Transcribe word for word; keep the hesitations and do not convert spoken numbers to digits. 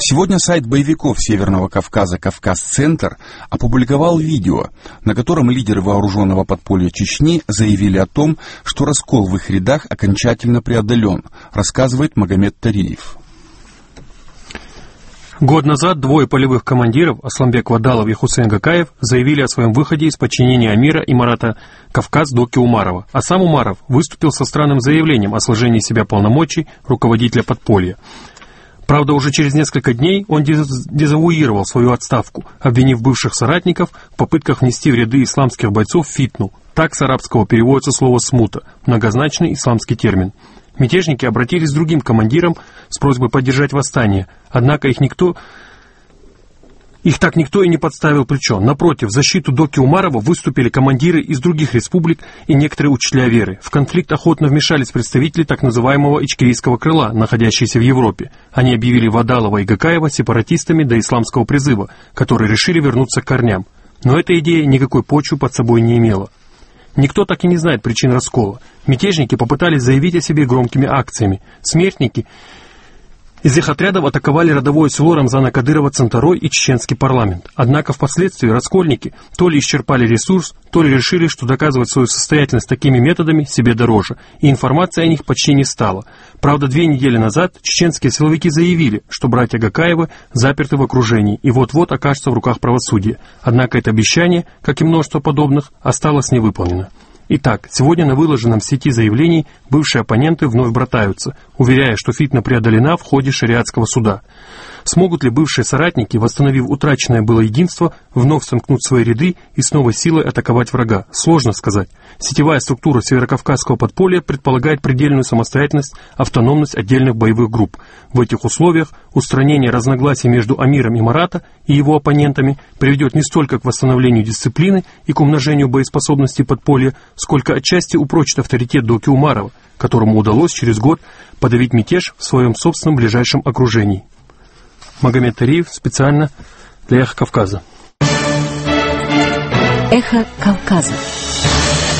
Сегодня сайт боевиков Северного Кавказа «Кавказ-Центр» опубликовал видео, на котором лидеры вооруженного подполья Чечни заявили о том, что раскол в их рядах окончательно преодолен, рассказывает Магомед Тариев. Год назад двое полевых командиров, Асламбек Вадалов и Хусейн Гакаев, заявили о своем выходе из подчинения Амира и Марата Кавказ Доки Умарова, а сам Умаров выступил со странным заявлением о сложении себя полномочий руководителя подполья. Правда, уже через несколько дней он дезавуировал свою отставку, обвинив бывших соратников в попытках внести в ряды исламских бойцов фитну. Так с арабского переводится слово «смута», многозначный исламский термин. Мятежники обратились к другим командирам с просьбой поддержать восстание, однако их никто... Их так никто и не подставил плечо. Напротив, в защиту Доки Умарова выступили командиры из других республик и некоторые учителя веры. В конфликт охотно вмешались представители так называемого ичкерийского крыла, находящиеся в Европе. Они объявили Вадалова и Гакаева сепаратистами до исламского призыва, которые решили вернуться к корням. Но эта идея никакой почвы под собой не имела. Никто так и не знает причин раскола. Мятежники попытались заявить о себе громкими акциями. Смертники из их отрядов атаковали родовое село Рамзана Кадырова Центарой и чеченский парламент. Однако впоследствии раскольники то ли исчерпали ресурс, то ли решили, что доказывать свою состоятельность такими методами себе дороже, и информации о них почти не стало. Правда, две недели назад чеченские силовики заявили, что братья Гакаевы заперты в окружении и вот-вот окажутся в руках правосудия. Однако это обещание, как и множество подобных, осталось невыполнено. Итак, сегодня на выложенном в сети заявлении бывшие оппоненты вновь братаются, уверяя, что фитна преодолена в ходе шариатского суда. Смогут ли бывшие соратники, восстановив утраченное было единство, вновь сомкнуть свои ряды и с новой силой атаковать врага? Сложно сказать. Сетевая структура северокавказского подполья предполагает предельную самостоятельность, автономность отдельных боевых групп. В этих условиях устранение разногласий между Амиром и Марата и его оппонентами приведет не столько к восстановлению дисциплины и к умножению боеспособности подполья, сколько отчасти упрочит авторитет Доки Умарова, которому удалось через год подавить мятеж в своем собственном ближайшем окружении. Магомед Тариев специально для «Эхо Кавказа». «Эхо Кавказа».